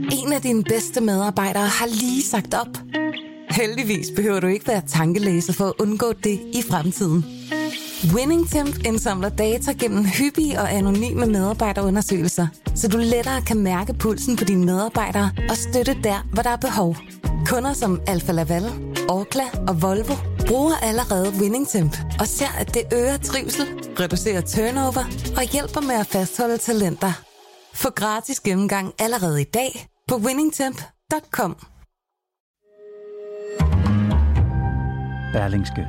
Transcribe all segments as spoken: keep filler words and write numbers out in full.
En af dine bedste medarbejdere har lige sagt op. Heldigvis behøver du ikke være tankelæser for at undgå det i fremtiden. WinningTemp indsamler data gennem hyppige og anonyme medarbejderundersøgelser, så du lettere kan mærke pulsen på dine medarbejdere og støtte der, hvor der er behov. Kunder som Alfa Laval, Orkla og Volvo bruger allerede WinningTemp og ser, at det øger trivsel, reducerer turnover og hjælper med at fastholde talenter. Få gratis gennemgang allerede i dag på winningtemp punktum com. Berlingske.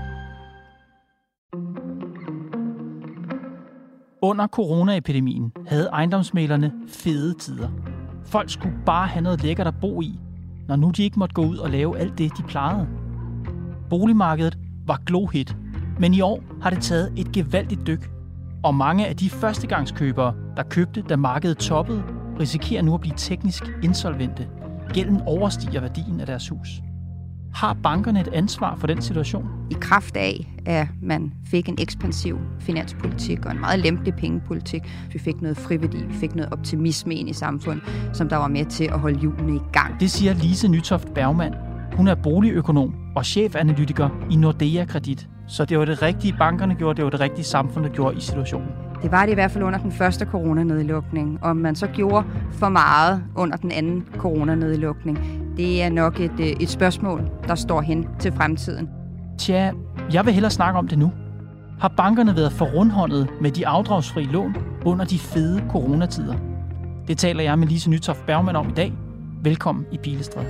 Under coronaepidemien havde ejendomsmæglerne fede tider. Folk skulle bare have noget lækkert at bo i, når nu de ikke måtte gå ud og lave alt det, de plejede. Boligmarkedet var glohit, men i år har det taget et gevaldigt dyk. Og mange af de førstegangskøbere, der købte, da markedet toppede, risikerer nu at blive teknisk insolvente. Gælden overstiger værdien af deres hus. Har bankerne et ansvar for den situation? I kraft af, at man fik en ekspansiv finanspolitik og en meget lempelig pengepolitik, vi fik noget friværdi, vi fik noget optimisme ind i samfundet, som der var med til at holde hjulene i gang. Det siger Lise Nytoft Bergmann. Hun er boligøkonom og chefanalytiker i Nordea Kredit. Så det var det rigtige, bankerne gjorde, det var det rigtige, samfundet gjorde i situationen. Det var det i hvert fald under den første coronanedlukning. Om man så gjorde for meget under den anden coronanedlukning, det er nok et, et spørgsmål, der står hen til fremtiden. Tja, jeg vil hellere snakke om det nu. Har bankerne været for rundhåndet med de afdragsfrie lån under de fede coronatider? Det taler jeg med Lise Nytoft Bergmann om i dag. Velkommen i Pilestræde.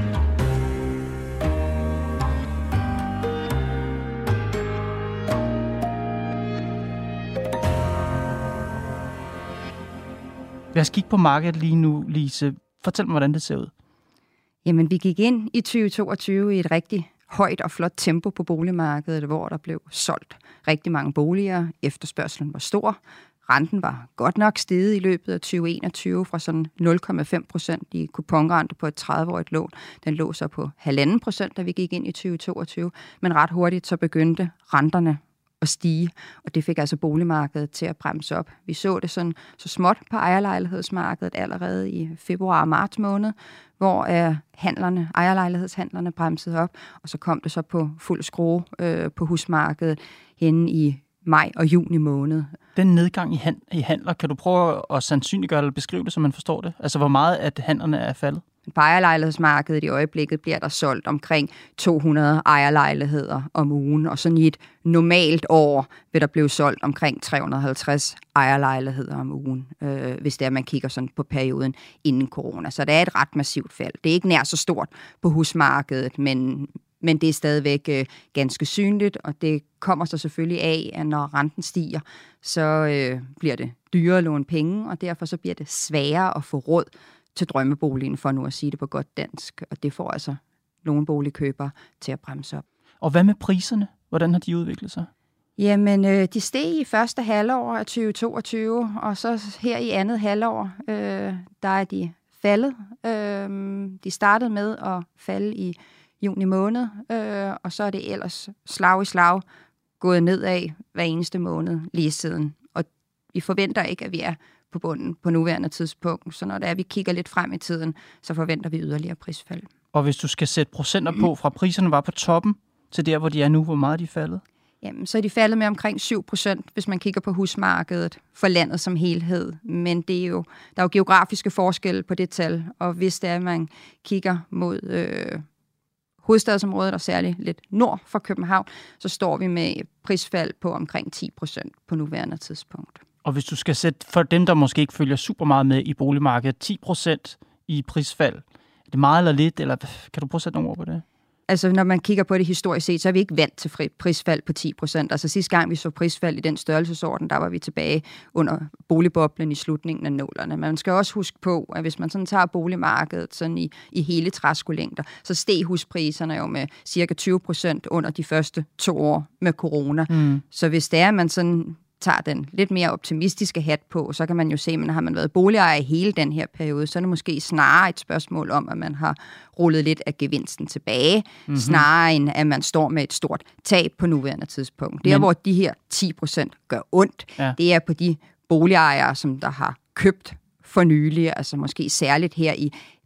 Lad os kigge på markedet lige nu, Lise. Fortæl mig, hvordan det ser ud. Jamen, vi gik ind i tyve toogtyve i et rigtig højt og flot tempo på boligmarkedet, hvor der blev solgt rigtig mange boliger. Efterspørgselen var stor. Renten var godt nok steget i løbet af tyve enogtyve fra sådan nul komma fem procent i kuponrente på et tredive-årigt lån. Den lå så på halvanden procent, da vi gik ind i tyve toogtyve. Men ret hurtigt så begyndte renterne at stige, og det fik altså boligmarkedet til at bremse op. Vi så det sådan så småt på ejerlejlighedsmarkedet allerede i februar og marts måned, hvor øh, handlerne, ejerlejlighedshandlerne bremsede op, og så kom det så på fuld skrue øh, på husmarkedet henne i maj og juni måned. Den nedgang i, hand, i handler, kan du prøve at sandsynliggøre eller beskrive det, så man forstår det? Altså, hvor meget at handlerne er faldet? På ejerlejlighedsmarkedet i øjeblikket bliver der solgt omkring to hundrede ejerlejligheder om ugen, og sådan i et normalt år vil der blive solgt omkring tre hundrede og halvtreds ejerlejligheder om ugen, øh, hvis det er, man kigger sådan på perioden inden corona. Så det er et ret massivt fald. Det er ikke nær så stort på husmarkedet, men, men det er stadigvæk øh, ganske synligt, og det kommer så selvfølgelig af, at når renten stiger, så øh, bliver det dyrere at låne penge, og derfor så bliver det sværere at få råd til drømmeboligen, for nu at sige det på godt dansk. Og det får altså nogle boligkøbere til at bremse op. Og hvad med priserne? Hvordan har de udviklet sig? Jamen, øh, de steg i første halvår af tyve toogtyve, og så her i andet halvår, øh, der er de faldet. Øh, de startede med at falde i juni måned, øh, og så er det ellers slag i slag gået nedad hver eneste måned lige siden. Og vi forventer ikke, at vi er på bunden på nuværende tidspunkt. Så når det er, vi kigger lidt frem i tiden, så forventer vi yderligere prisfald. Og hvis du skal sætte procenter på, fra priserne var på toppen til der, hvor de er nu, hvor meget er de faldet? Jamen, så er de faldet med omkring syv procent, hvis man kigger på husmarkedet for landet som helhed. Men det er jo, der er jo geografiske forskelle på det tal, og hvis det er, at man kigger mod øh, hovedstadsområdet, og særligt lidt nord for København, så står vi med prisfald på omkring ti procent på nuværende tidspunkt. Og hvis du skal sætte, for dem, der måske ikke følger super meget med i boligmarkedet, ti procent i prisfald, er det meget eller lidt, eller kan du prøve at sætte nogle ord på det? Altså, når man kigger på det historisk set, så er vi ikke vant til prisfald på ti procent. Altså, sidste gang vi så prisfald i den størrelsesorden, der var vi tilbage under boligboblen i slutningen af nullerne. Man skal også huske på, at hvis man sådan tager boligmarkedet sådan i, i hele træskolængder, så steg huspriserne jo med cirka tyve procent under de første to år med corona. Mm. Så hvis det er, at man sådan tager den lidt mere optimistiske hat på, så kan man jo se, at har man været boligejer i hele den her periode, så er det måske snarere et spørgsmål om, at man har rullet lidt af gevinsten tilbage, mm-hmm. snarere end at man står med et stort tab på nuværende tidspunkt. Der, Men... hvor de her ti procent gør ondt, ja. det er på de boligejere, som der har købt for nylig, altså måske særligt her i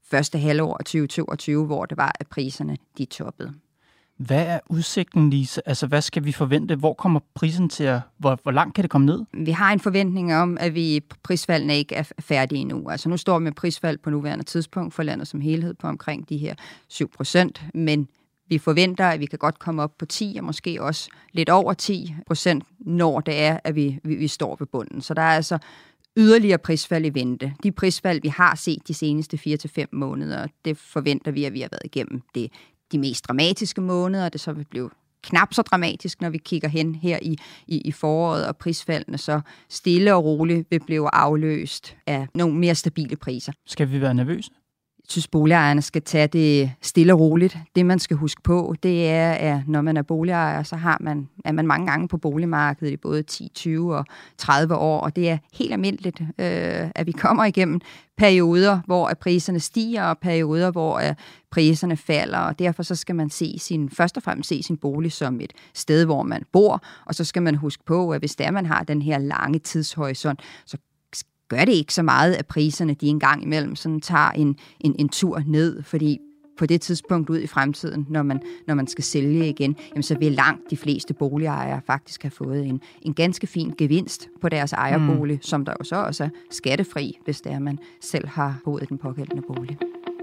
første halvår af tyve toogtyve, hvor det var, at priserne de toppede. Hvad er udsigten, Lise? Altså, hvad skal vi forvente? Hvor kommer prisen til at... Hvor, hvor langt kan det komme ned? Vi har en forventning om, at vi prisfaldene ikke er færdige endnu. Altså, nu står vi med prisfald på nuværende tidspunkt for landet som helhed på omkring de her syv procent, men vi forventer, at vi kan godt komme op på ti, og måske også lidt over ti procent, når det er, at vi, vi, vi står ved bunden. Så der er altså yderligere prisfald i vente. De prisfald, vi har set de seneste fire til fem måneder, det forventer vi, at vi har været igennem det de mest dramatiske måneder, det så vil blive knap så dramatisk, når vi kigger hen her i, i, i foråret, og prisfaldene så stille og roligt vil blive afløst af nogle mere stabile priser. Skal vi være nervøse? Jeg synes, boligejerne skal tage det stille og roligt. Det, man skal huske på, det er, at når man er boligejer, så har man, er man mange gange på boligmarkedet i både ti, tyve og tredive år, og det er helt almindeligt, øh, at vi kommer igennem perioder, hvor priserne stiger, og perioder, hvor øh, priserne falder, og derfor så skal man se sin, først og fremmest se sin bolig som et sted, hvor man bor, og så skal man huske på, at hvis der man har den her lange tidshorisont, så gør det ikke så meget, at priserne de en gang imellem sådan tager en, en, en tur ned, fordi på det tidspunkt ud i fremtiden, når man, når man skal sælge igen, jamen så vil langt de fleste boligejere faktisk have fået en, en ganske fin gevinst på deres ejerbolig, mm. som der jo så også er skattefri, hvis det er, man selv har boet den pågældende bolig.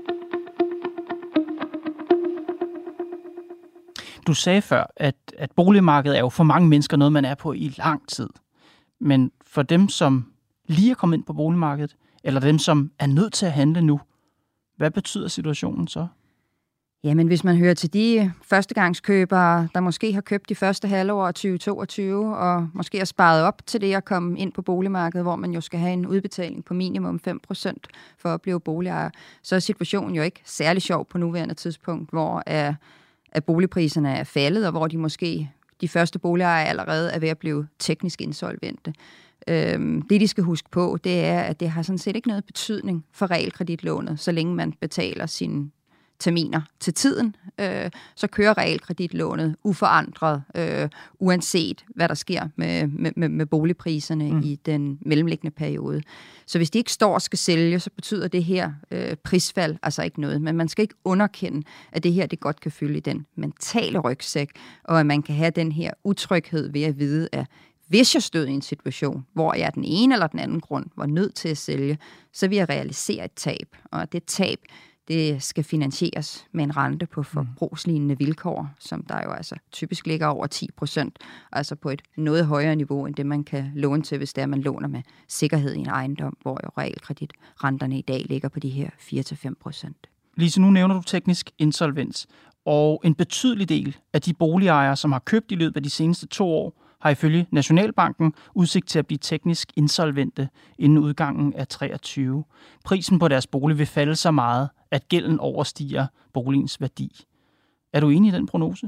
Du sagde før, at, at boligmarkedet er jo for mange mennesker noget, man er på i lang tid. Men for dem, som lige er kommet ind på boligmarkedet, eller dem, som er nødt til at handle nu, hvad betyder situationen så? Jamen, hvis man hører til de førstegangskøbere, der måske har købt de første halvår af tyve toogtyve, og måske har sparet op til det at komme ind på boligmarkedet, hvor man jo skal have en udbetaling på minimum fem procent for at blive boligejer, så er situationen jo ikke særlig sjov på nuværende tidspunkt, hvor at, at boligpriserne er faldet, og hvor de måske, de første boligejere allerede er ved at blive teknisk insolvente. Øhm, det, de skal huske på, det er, at det har sådan set ikke noget betydning for realkreditlånet, så længe man betaler sine terminer til tiden, øh, så kører realkreditlånet uforandret, øh, uanset hvad der sker med, med, med boligpriserne mm. i den mellemliggende periode. Så hvis de ikke står og skal sælge, så betyder det her øh, prisfald altså ikke noget, men man skal ikke underkende, at det her det godt kan fylde i den mentale rygsæk, og at man kan have den her utryghed ved at vide, at hvis jeg stod i en situation, hvor jeg af den ene eller den anden grund var nødt til at sælge, så vil jeg realisere et tab. Og det tab, det skal finansieres med en rente på forbrugslignende vilkår, som der jo altså typisk ligger over ti procent, altså på et noget højere niveau, end det man kan låne til, hvis det er, man låner med sikkerhed i en ejendom, hvor jo realkreditrenterne i dag ligger på de her fire til fem procent. Lise, nu nævner du teknisk insolvens, og en betydelig del af de boligejere, som har købt i løbet af de seneste to år, har ifølge Nationalbanken udsigt til at blive teknisk insolvente inden udgangen af treogtyve. Prisen på deres bolig vil falde så meget, at gælden overstiger boligens værdi. Er du enig i den prognose?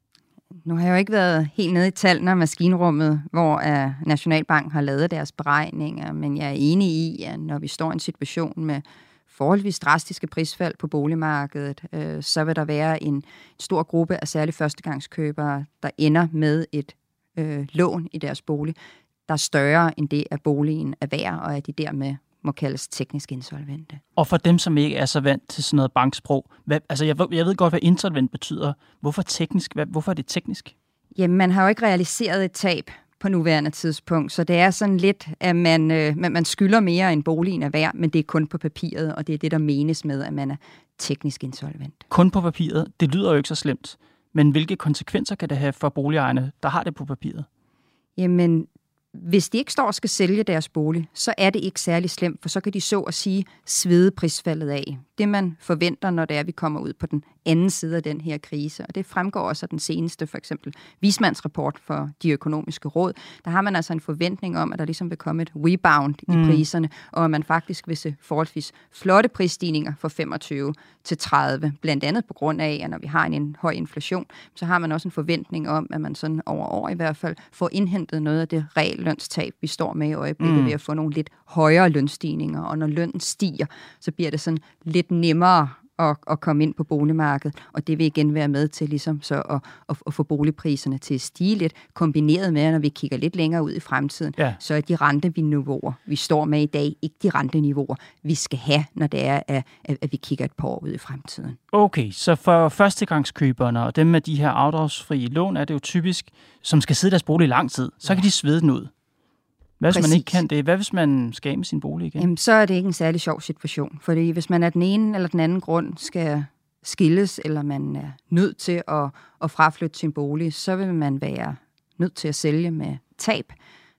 Nu har jeg jo ikke været helt nede i tallene af maskinrummet, hvor Nationalbanken har lavet deres beregninger, men jeg er enig i, at når vi står i en situation med forholdsvis drastiske prisfald på boligmarkedet, øh, så vil der være en stor gruppe af særligt førstegangskøbere, der ender med et øh, lån i deres bolig, der er større end det, at boligen er værd, og at de dermed må kaldes teknisk insolvente. Og for dem, som ikke er så vant til sådan noget banksprog, hvad, altså jeg, jeg ved godt, hvad insolvent betyder. Hvorfor teknisk? Hvad, hvorfor er det teknisk? Jamen, man har jo ikke realiseret et tab på nuværende tidspunkt, så det er sådan lidt, at man, øh, man skylder mere end boligen er værd, men det er kun på papiret, og det er det, der menes med, at man er teknisk insolvent. Kun på papiret? Det lyder jo ikke så slemt. Men hvilke konsekvenser kan det have for boligejerne, der har det på papiret? Jamen, hvis de ikke står og skal sælge deres bolig, så er det ikke særlig slemt, for så kan de så at sige svede prisfaldet af. Det man forventer, når det er, at vi kommer ud på den anden side af den her krise, og det fremgår også af den seneste, for eksempel vismandsrapport for de økonomiske råd, der har man altså en forventning om, at der ligesom vil komme et rebound i mm. priserne, og at man faktisk vil se forholdsvis flotte prisstigninger fra femogtyve til tredive, blandt andet på grund af, at når vi har en, en høj inflation, så har man også en forventning om, at man sådan over år i hvert fald får indhentet noget af det reallønstab, vi står med i øjeblikket, mm. ved at få nogle lidt højere lønstigninger, og når lønnen stiger, så bliver det sådan lidt nemmere at, at komme ind på boligmarkedet, og det vil igen være med til ligesom så at, at, at få boligpriserne til at stige lidt, kombineret med, når vi kigger lidt længere ud i fremtiden, ja. Så er de renteniveauer, vi står med i dag, ikke de renteniveauer, vi skal have, når det er, at, at vi kigger et par år ud i fremtiden. Okay, så for førstegangskøberne og dem med de her afdragsfrie lån, er det jo typisk, som skal sidde i deres bolig i lang tid, så ja. Kan de svede den ud. Hvad hvis Præcis. Man ikke kan det? Hvad hvis man skal af med sin bolig igen? Jamen, så er det ikke en særlig sjov situation. Fordi hvis man af den ene eller den anden grund skal skilles, eller man er nødt til at, at fraflytte sin bolig, så vil man være nødt til at sælge med tab.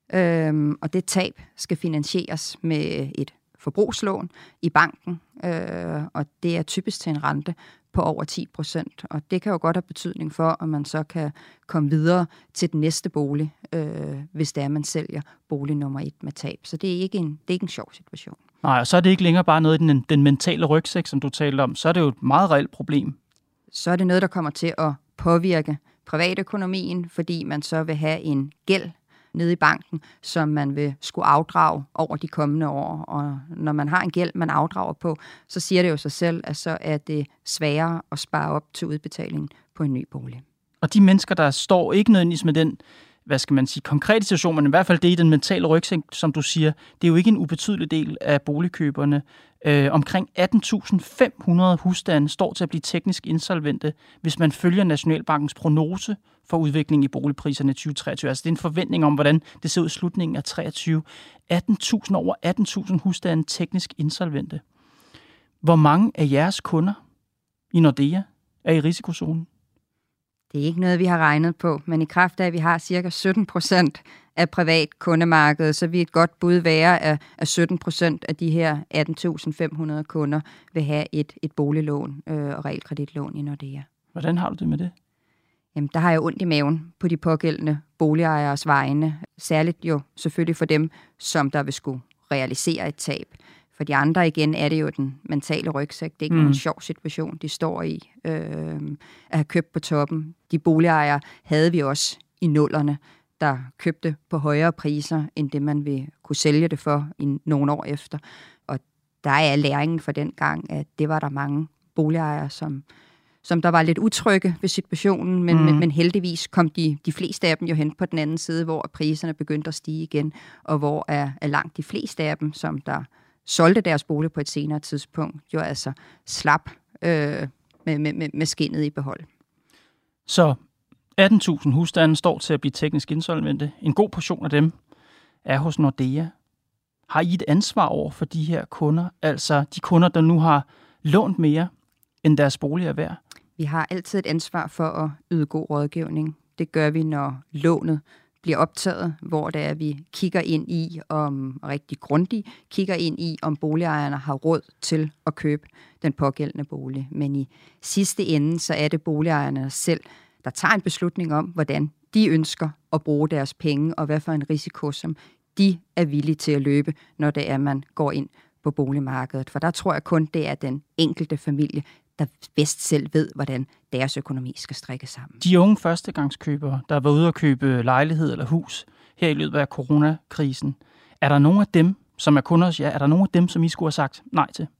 Øhm, og det tab skal finansieres med et forbrugslån i banken, øh, og det er typisk til en rente på over ti procent, og det kan jo godt have betydning for, at man så kan komme videre til den næste bolig, øh, hvis det er, man sælger bolig nummer et med tab. Så det er ikke en, det er ikke en sjov situation. Nej, og så er det ikke længere bare noget i den, den mentale rygsæk, som du talte om. Så er det jo et meget reelt problem. Så er det noget, der kommer til at påvirke privatøkonomien, fordi man så vil have en gæld nede i banken, som man vil skulle afdrage over de kommende år. Og når man har en gæld, man afdrager på, så siger det jo sig selv, at så er det sværere at spare op til udbetalingen på en ny bolig. Og de mennesker, der står ikke nødvendigvis med den, hvad skal man sige, konkrete situation, men i hvert fald det i den mentale rygsæk, som du siger, det er jo ikke en ubetydelig del af boligkøberne. Øh, omkring atten tusind fem hundrede husstande står til at blive teknisk insolvente, hvis man følger Nationalbankens prognose for udviklingen i boligpriserne i tyve treogtyve. Altså det er en forventning om, hvordan det ser ud i slutningen af treogtyve. atten tusind over atten tusind husstande teknisk insolvente. Hvor mange af jeres kunder i Nordea er i risikozonen? Det er ikke noget, vi har regnet på, men i kraft af, at vi har cirka sytten procent af privat kundemarkedet, så vil et godt bud være, at sytten procent af de her atten tusind fem hundrede kunder vil have et, et boliglån øh, og realkreditlån i Nordea. Hvordan har du det med det? Jamen, der har jeg ondt i maven på de pågældende boligejeres vegne. Særligt jo selvfølgelig for dem, som der vil skulle realisere et tab. For de andre igen er det jo den mentale rygsæk. Det er ikke mm. nogen sjov situation, de står i øh, at have købt på toppen. De boligejere havde vi også i nullerne, der købte på højere priser, end det man vil kunne sælge det for i nogle år efter. Og der er læringen for den gang, at det var der mange boligejere, som, som der var lidt utrygge ved situationen, men, mm. men, men heldigvis kom de, de fleste af dem jo hen på den anden side, hvor priserne begyndte at stige igen, og hvor er, er langt de fleste af dem, som der solgte deres bolig på et senere tidspunkt, jo altså slap øh, med, med, med skindet i behold. Så atten tusind husstande står til at blive teknisk insolvente. En god portion af dem er hos Nordea. Har I et ansvar over for de her kunder, altså de kunder, der nu har lånt mere, end deres bolig er værd? Vi har altid et ansvar for at yde god rådgivning. Det gør vi, når lånet bliver optaget, hvor det er, vi kigger ind i, om rigtig grundigt, kigger ind i, om boligejerne har råd til at købe den pågældende bolig. Men i sidste ende, så er det boligejerne selv, der tager en beslutning om, hvordan de ønsker at bruge deres penge, og hvad for en risiko, som de er villige til at løbe, når det er, man går ind på boligmarkedet. For der tror jeg kun, det er den enkelte familie, der bedst selv ved, hvordan deres økonomi skal strikke sammen. De unge førstegangskøbere, der var ude at købe lejlighed eller hus her i løbet af coronakrisen, er der nogen af dem, som er kunder hos jer, er der nogen af dem, som I skulle have sagt nej til?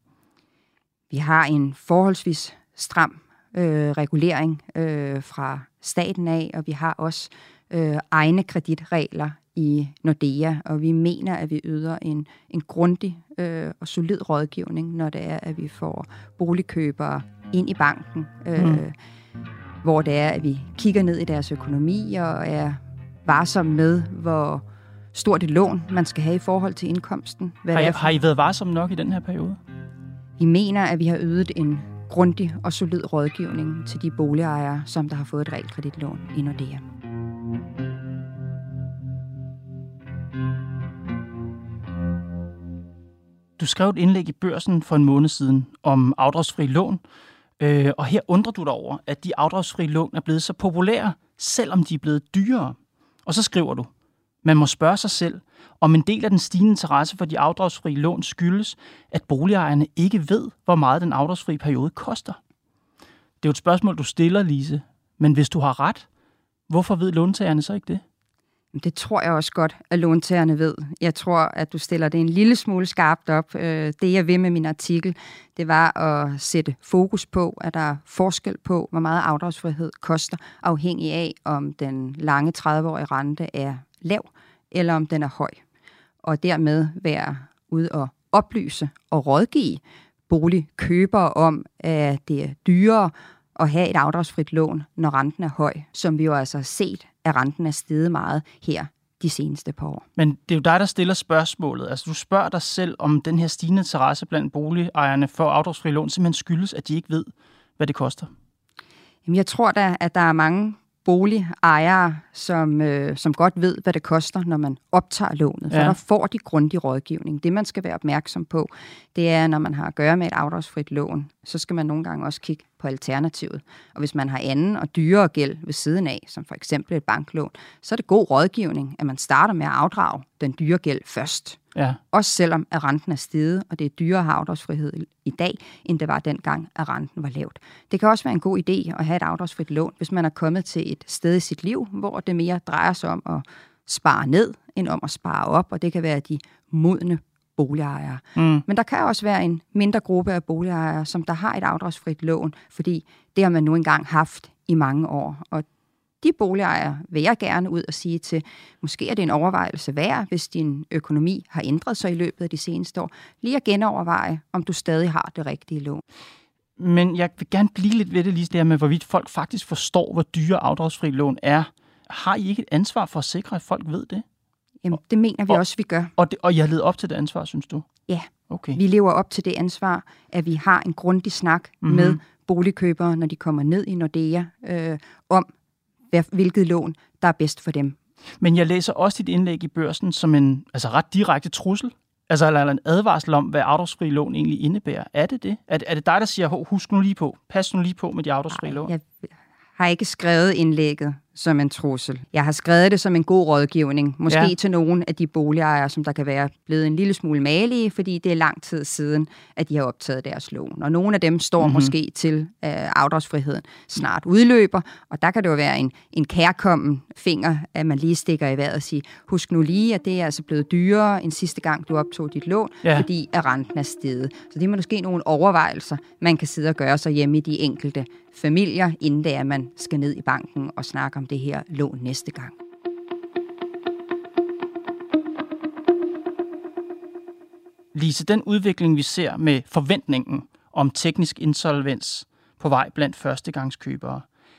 Vi har en forholdsvis stram øh, regulering øh, fra staten af, og vi har også øh, egne kreditregler i Nordea, og vi mener, at vi yder en, en grundig øh, og solid rådgivning, når det er, at vi får boligkøbere ind i banken, øh, mm. hvor det er, at vi kigger ned i deres økonomi og er varsomme med, hvor stort et lån man skal have i forhold til indkomsten. Hvad har, I, har I været varsomme nok i den her periode? Vi mener, at vi har ydet en grundig og solid rådgivning til de boligejere, som der har fået et realkreditlån i Nordea. Du skrev et indlæg i Børsen for en måned siden om afdragsfri lån, øh, og her undrer du dig over, at de afdragsfri lån er blevet så populære, selvom de er blevet dyrere. Og så skriver du, man må spørge sig selv, om en del af den stigende interesse for de afdragsfri lån skyldes, at boligejerne ikke ved, hvor meget den afdragsfri periode koster. Det er jo et spørgsmål, du stiller, Lise, men hvis du har ret, hvorfor ved låntagerne så ikke det? Det tror jeg også godt, at låntagerne ved. Jeg tror, at du stiller det en lille smule skarpt op. Det, jeg vil med min artikel, det var at sætte fokus på, at der er forskel på, hvor meget afdragsfrihed koster, afhængig af, om den lange tredive-årige rente er lav, eller om den er høj. Og dermed være ude og oplyse og rådgive boligkøbere om, at det er dyrere at have et afdragsfrit lån, når renten er høj, som vi jo altså har set, at renten er steget meget her de seneste par år. Men det er jo dig, der stiller spørgsmålet. Altså, du spørger dig selv, om den her stigende interesse blandt boligejerne for afdragsfri lån simpelthen skyldes, at de ikke ved, hvad det koster. Jamen, jeg tror da, at der er mange boligejere, som, øh, som godt ved, hvad det koster, når man optager lånet. For ja. Der får de grundig rådgivning. Det, man skal være opmærksom på, det er, når man har at gøre med et afdragsfrit lån, så skal man nogle gange også kigge på alternativet. Og hvis man har anden og dyrere gæld ved siden af, som for eksempel et banklån, så er det god rådgivning, at man starter med at afdrage den dyre gæld først. Ja. Også selvom at renten er steget, og det er dyrere at have afdragsfrihed i dag, end det var dengang, at renten var lavt. Det kan også være en god idé at have et afdragsfrit lån, hvis man er kommet til et sted i sit liv, hvor det mere drejer sig om at spare ned, end om at spare op, og det kan være de modne boligejere. Mm. Men der kan også være en mindre gruppe af boligejere, som der har et afdragsfrit lån, fordi det har man nu engang haft i mange år, og de boligejere vil jeg gerne ud og sige til, måske er det en overvejelse værd, hvis din økonomi har ændret sig i løbet af de seneste år, lige at genoverveje, om du stadig har det rigtige lån. Men jeg vil gerne blive lidt ved det lige der med, hvorvidt folk faktisk forstår, hvor dyre afdragsfri lån er. Har I ikke et ansvar for at sikre, at folk ved det? Jamen, det mener vi og, også, vi gør. Og, det, og jeg har levet op til det ansvar, synes du? Ja, okay. Vi lever op til det ansvar, at vi har en grundig snak mm-hmm. med boligkøbere, når de kommer ned i Nordea, øh, om hvilket lån, der er bedst for dem. Men jeg læser også dit indlæg i Børsen som en altså ret direkte trussel, altså eller en advarsel om, hvad afdragsfri lån egentlig indebærer. Er det det? Er det, er det dig, der siger, husk nu lige på, pas nu lige på med de afdragsfri lån? Jeg har ikke skrevet indlægget som en trussel. Jeg har skrevet det som en god rådgivning, måske ja. til nogle af de boligejere, som der kan være blevet en lille smule malige, fordi det er lang tid siden, at de har optaget deres lån. Og nogle af dem står mm-hmm. måske til at uh, afdragsfriheden snart udløber, og der kan det jo være en, en kærkommen finger, at man lige stikker i vejret og siger, husk nu lige, at det er altså blevet dyrere end sidste gang, du optog dit lån, ja. fordi at renten er steget. Så det er måske nogle overvejelser, man kan sidde og gøre sig hjemme i de enkelte familier, inden det er, at man skal ned i banken og snakke om det her lån næste gang. Lise, den udvikling, vi ser med forventningen om teknisk insolvens på vej blandt førstegangskøbere,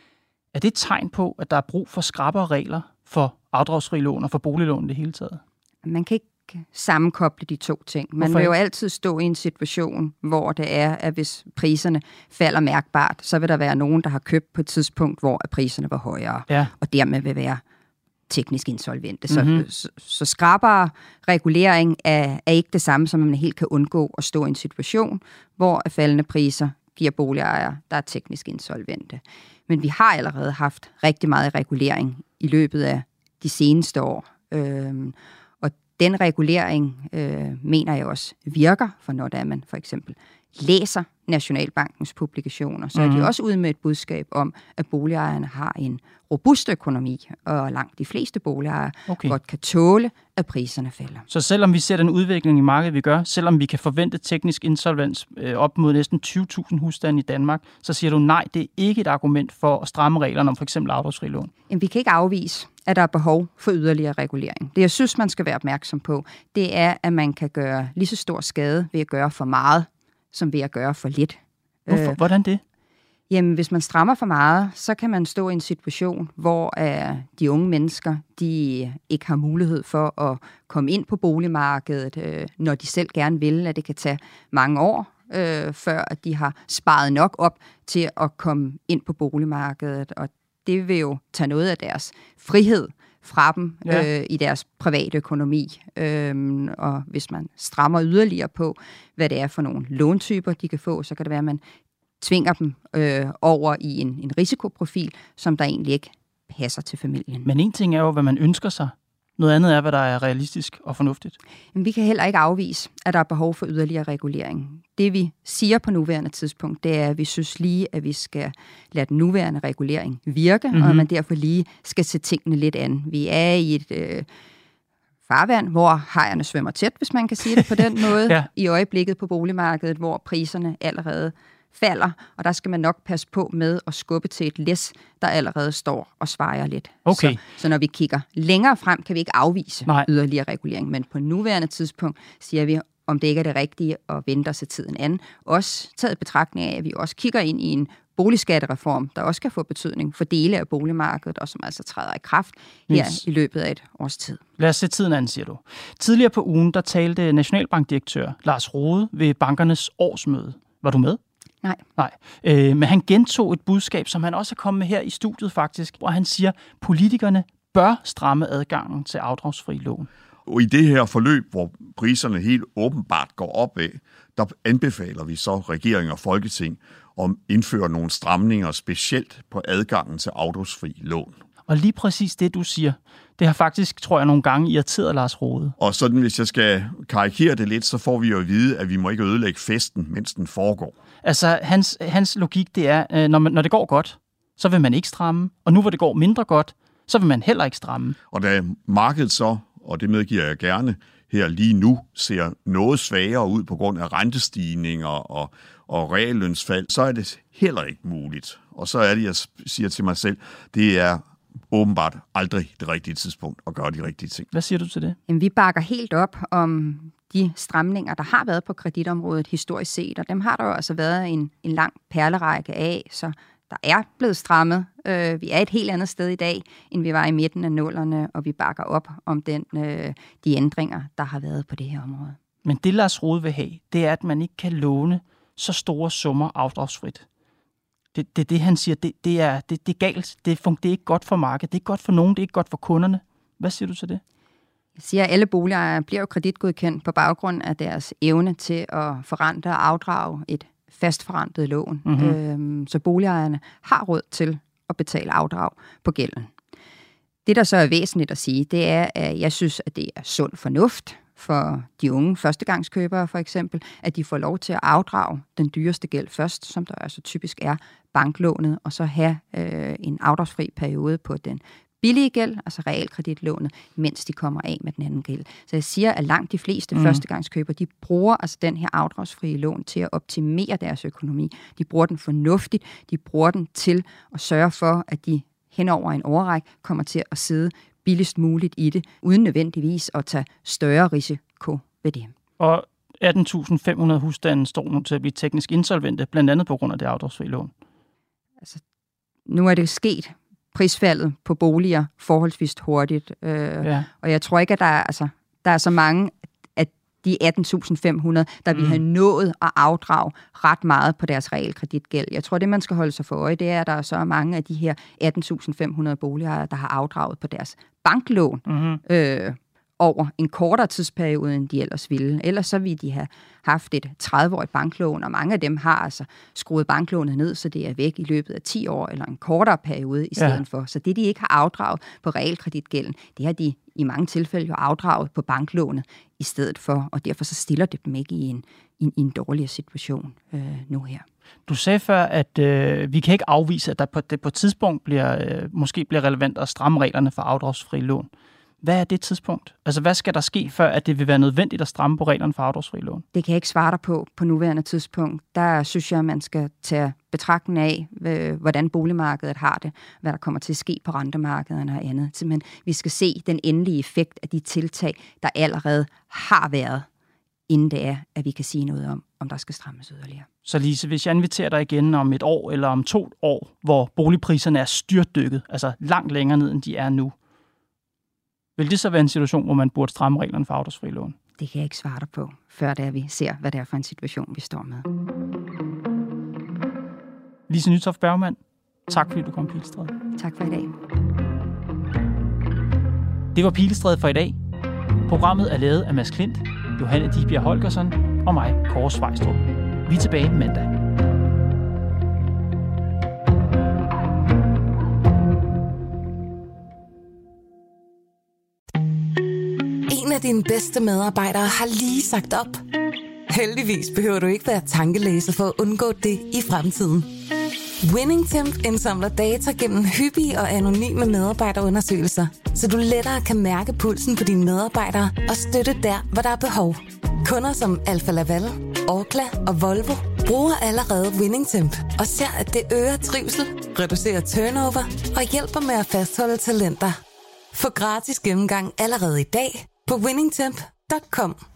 er det et tegn på, at der er brug for skrappere regler for afdragsfri lån og for boliglån i det hele taget? Man kan ikke sammenkoble de to ting. Man Hvorfor? vil jo altid stå i en situation, hvor det er, at hvis priserne falder mærkbart, så vil der være nogen, der har købt på et tidspunkt, hvor priserne var højere, ja. og dermed vil være teknisk insolvente. Mm-hmm. Så, så, så skrappere regulering er, er ikke det samme, som man helt kan undgå at stå i en situation, hvor faldende priser giver boligejere, der er teknisk insolvente. Men vi har allerede haft rigtig meget regulering i løbet af de seneste år. Øhm, Den regulering, øh, mener jeg også, virker, for når der man for eksempel læser Nationalbankens publikationer, så mm-hmm. er de også ude med et budskab om, at boligejerne har en robust økonomi, og langt de fleste boligejere okay. godt kan tåle, at priserne falder. Så selvom vi ser den udvikling i markedet, vi gør, selvom vi kan forvente teknisk insolvens øh, op mod næsten tyve tusind husstande i Danmark, så siger du nej, det er ikke et argument for at stramme reglerne om for eksempel afdragsfri lån. Jamen, vi kan ikke afvise, at der er behov for yderligere regulering. Det, jeg synes, man skal være opmærksom på, det er, at man kan gøre lige så stor skade ved at gøre for meget, som ved at gøre for lidt. Hvorfor? Hvordan det? Jamen, hvis man strammer for meget, så kan man stå i en situation, hvor uh, de unge mennesker, de ikke har mulighed for at komme ind på boligmarkedet, uh, når de selv gerne vil, at det kan tage mange år, uh, før at de har sparet nok op til at komme ind på boligmarkedet. Og det vil jo tage noget af deres frihed fra dem ja. øh, i deres private økonomi. Øhm, og hvis man strammer yderligere på, hvad det er for nogle låntyper, de kan få, så kan det være, at man tvinger dem øh, over i en, en risikoprofil, som der egentlig ikke passer til familien. Men en ting er jo, hvad man ønsker sig, Noget andet er, hvad der er realistisk og fornuftigt. Men vi kan heller ikke afvise, at der er behov for yderligere regulering. Det vi siger på nuværende tidspunkt, det er, at vi synes lige, at vi skal lade den nuværende regulering virke, mm-hmm. og at man derfor lige skal se tingene lidt an. Vi er i et øh, farvand, hvor hajerne svømmer tæt, hvis man kan sige det på den måde, ja. I øjeblikket på boligmarkedet, hvor priserne allerede falder, og der skal man nok passe på med at skubbe til et læs, der allerede står og svejer lidt. Okay. Så, så når vi kigger længere frem, kan vi ikke afvise Nej. yderligere regulering, men på nuværende tidspunkt siger vi, om det ikke er det rigtige at vente os til tiden anden. Også taget betragtning af, at vi også kigger ind i en boligskattereform, der også kan få betydning for dele af boligmarkedet, og som altså træder i kraft her yes. i løbet af et års tid. Lad os se tiden an, siger du. Tidligere på ugen, der talte Nationalbankdirektør Lars Rohde ved bankernes årsmøde. Var du med? Nej. Nej. Øh, men han gentog et budskab, som han også er kommet med her i studiet faktisk, hvor han siger, at politikerne bør stramme adgangen til afdragsfri lån. Og i det her forløb, hvor priserne helt åbenbart går opad, der anbefaler vi så regering og folketing om at indføre nogle stramninger specielt på adgangen til afdragsfri lån. Og lige præcis det, du siger, det har faktisk, tror jeg, nogle gange irriteret Lars Rohde. Og sådan, hvis jeg skal karikere det lidt, så får vi jo at vide, at vi må ikke ødelægge festen, mens den foregår. Altså, hans, hans logik, det er, når, man, når det går godt, så vil man ikke stramme. Og nu, hvor det går mindre godt, så vil man heller ikke stramme. Og da markedet så, og det medgiver jeg gerne, her lige nu ser noget svagere ud på grund af rentestigninger og, og reallønsfald, så er det heller ikke muligt. Og så er det, jeg siger til mig selv, det er åbenbart aldrig det rigtige tidspunkt at gøre de rigtige ting. Hvad siger du til det? Jamen, vi bakker helt op om de stramninger, der har været på kreditområdet historisk set, og dem har der jo altså været en, en lang perlerække af, så der er blevet strammet. Øh, vi er et helt andet sted i dag, end vi var i midten af nullerne, og vi bakker op om den, øh, de ændringer, der har været på det her område. Men det, Lars Rohde vil have, det er, at man ikke kan låne så store summer afdragsfrit. Det, det, det han siger, det, det, er, det, det er galt. Det, det er ikke godt for markedet. Det er ikke godt for nogen, det er ikke godt for kunderne. Hvad siger du til det? Jeg siger, at alle boligejere bliver jo kreditgodkendt på baggrund af deres evne til at forrente og afdrage et fastforrentet lån. Mm-hmm. Øhm, så boligejerne har råd til at betale afdrag på gælden. Det, der så er væsentligt at sige, det er, at jeg synes, at det er sund fornuft for de unge førstegangskøbere for eksempel, at de får lov til at afdrage den dyreste gæld først, som der altså typisk er banklånet, og så have øh, en afdragsfri periode på den billige gæld, altså realkreditlånet, mens de kommer af med den anden gæld. Så jeg siger, at langt de fleste mm. førstegangskøbere, de bruger altså den her afdragsfrie lån til at optimere deres økonomi. De bruger den fornuftigt, de bruger den til at sørge for, at de hen over en årrække kommer til at sidde billigst muligt i det, uden nødvendigvis at tage større risiko ved det. Og atten tusind fem hundrede husstande står nu til at blive teknisk insolvente, blandt andet på grund af det afdragsfrie lån. Altså, nu er det sket prisfaldet på boliger forholdsvis hurtigt, øh, ja. Og jeg tror ikke, at der er, altså, der er så mange af de atten tusind fem hundrede, der mm. vi har nået at afdrage ret meget på deres realkreditgæld. Jeg tror, det man skal holde sig for øje, det er, at der er så mange af de her atten tusind fem hundrede boligejere, der har afdraget på deres banklån mm-hmm. øh, over en kortere tidsperiode, end de ellers ville. Ellers så ville de have haft et tredive-årigt banklån, og mange af dem har altså skruet banklånet ned, så det er væk i løbet af ti år, eller en kortere periode i stedet ja. for. Så det, de ikke har afdraget på realkreditgælden, det har de i mange tilfælde jo afdraget på banklånet i stedet for, og derfor så stiller det dem ikke i en, i en, i en dårligere situation øh, nu her. Du sagde før, at øh, vi kan ikke afvise, at der på, det på et tidspunkt bliver, øh, måske bliver relevant at stramme reglerne for afdragsfri lån. Hvad er det tidspunkt? Altså, hvad skal der ske, før at det vil være nødvendigt at stramme på reglerne for afdragsfri lån? Det kan jeg ikke svare dig på på nuværende tidspunkt. Der synes jeg, at man skal tage betragtning af, hvordan boligmarkedet har det, hvad der kommer til at ske på rentemarkederne og andet. Simpelthen, vi skal se den endelige effekt af de tiltag, der allerede har været, inden det er, at vi kan sige noget om, om der skal strammes yderligere. Så Lise, hvis jeg inviterer dig igen om et år eller om to år, hvor boligpriserne er styrtdykket, altså langt længere ned, end de er nu, vil det så være en situation, hvor man burde stramme reglerne for afdragsfri lån? Det kan jeg ikke svare dig på, før det er, vi ser, hvad det er for en situation, vi står med. Lise Nytoft Bergmann, tak fordi du kom, Pilestræde. Tak for i dag. Det var Pilestræde for i dag. Programmet er lavet af Mads Klint, Johanne Dibjerg Holgersen og mig, Kåre Svejstrup. Vi er tilbage mandag. dine bedste medarbejdere har lige sagt op. Heldigvis behøver du ikke være tankelæser for at undgå det i fremtiden. WinningTemp indsamler data gennem hyppige og anonyme medarbejderundersøgelser, så du lettere kan mærke pulsen på dine medarbejdere og støtte der, hvor der er behov. Kunder som Alfa Laval, Orkla og Volvo bruger allerede WinningTemp og ser, at det øger trivsel, reducerer turnover og hjælper med at fastholde talenter. Få gratis gennemgang allerede i dag på winningtemp punktum com.